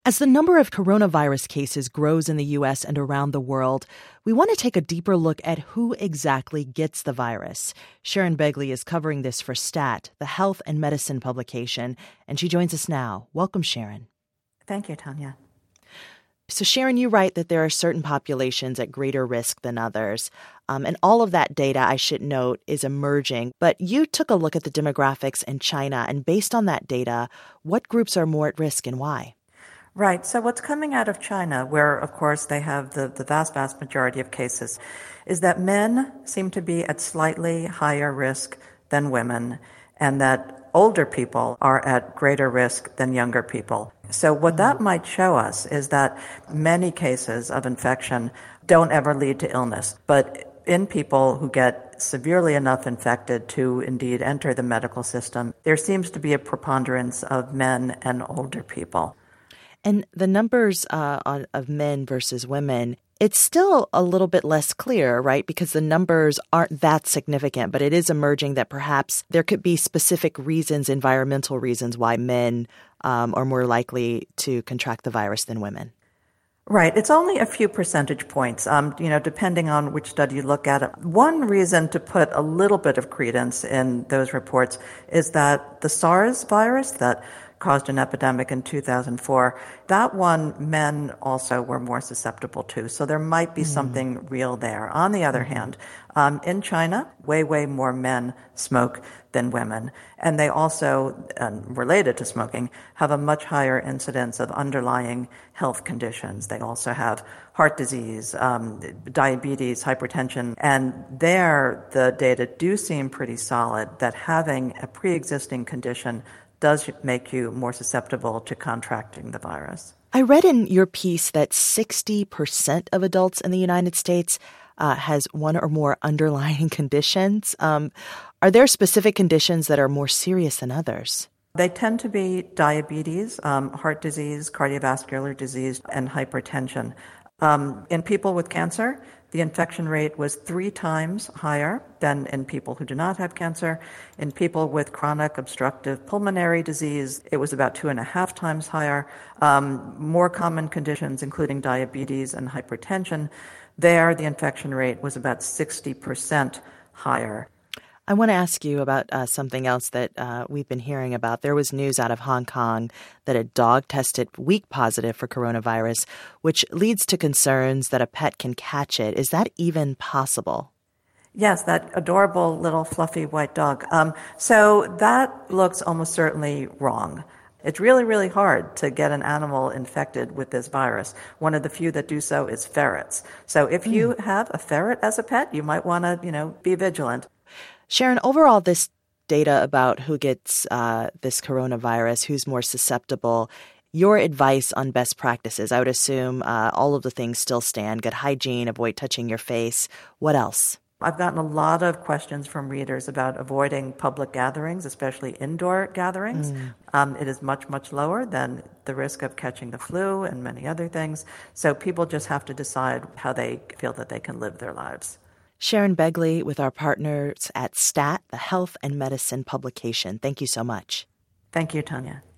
As the number of coronavirus cases grows in the U.S. and around the world, we want to take a deeper look at who exactly gets the virus. Sharon Begley is covering this for STAT, the health and medicine publication, and she joins us now. Welcome, Sharon. Thank you, Tanya. So, Sharon, you write that there are certain populations at greater risk than others. And all of that data, I should note, is emerging. But you took a look at the demographics in China, and based on that data, what groups are more at risk and why? Right. So what's coming out of China, where, of course, they have the vast majority of cases, is that men seem to be at slightly higher risk than women, and that older people are at greater risk than younger people. So what that might show us is that many cases of infection don't ever lead to illness. But in people who get severely enough infected to indeed enter the medical system, there seems to be a preponderance of men and older people. And the numbers of men versus women, it's still a little bit less clear, right? Because the numbers aren't that significant, but it is emerging that perhaps there could be specific reasons, environmental reasons, why men are more likely to contract the virus than women. Right. It's only a few percentage points, depending on which study you look at. One reason to put a little bit of credence in those reports is that the SARS virus that caused an epidemic in 2004, that one men also were more susceptible to. So there might be something real there. On the other hand, in China, way more men smoke than women. And they also, related to smoking, have a much higher incidence of underlying health conditions. They also have heart disease, diabetes, hypertension. And there, the data do seem pretty solid that having a pre-existing condition does make you more susceptible to contracting the virus. I read in your piece that 60% of adults in the United States has one or more underlying conditions. Are there specific conditions that are more serious than others? They tend to be diabetes, heart disease, cardiovascular disease, and hypertension. In people with cancer, the infection rate was 3 times higher than in people who do not have cancer. In people with chronic obstructive pulmonary disease, it was about 2.5 times higher. More common conditions, including diabetes and hypertension, there the infection rate was about 60% higher. I want to ask you about something else that we've been hearing about. There was news out of Hong Kong that a dog tested weak positive for coronavirus, which leads to concerns that a pet can catch it. Is that even possible? Yes, that adorable little fluffy white dog. So that looks almost certainly wrong. It's really hard to get an animal infected with this virus. One of the few that do so is ferrets. So if you have a ferret as a pet, you might want to, be vigilant. Sharon, overall, this data about who gets this coronavirus, who's more susceptible, your advice on best practices, I would assume all of the things still stand. Good hygiene, avoid touching your face. What else? I've gotten a lot of questions from readers about avoiding public gatherings, especially indoor gatherings. It is much lower than the risk of catching the flu and many other things. So people just have to decide how they feel that they can live their lives. Sharon Begley with our partners at STAT, the health and medicine publication. Thank you so much. Thank you, Tanya.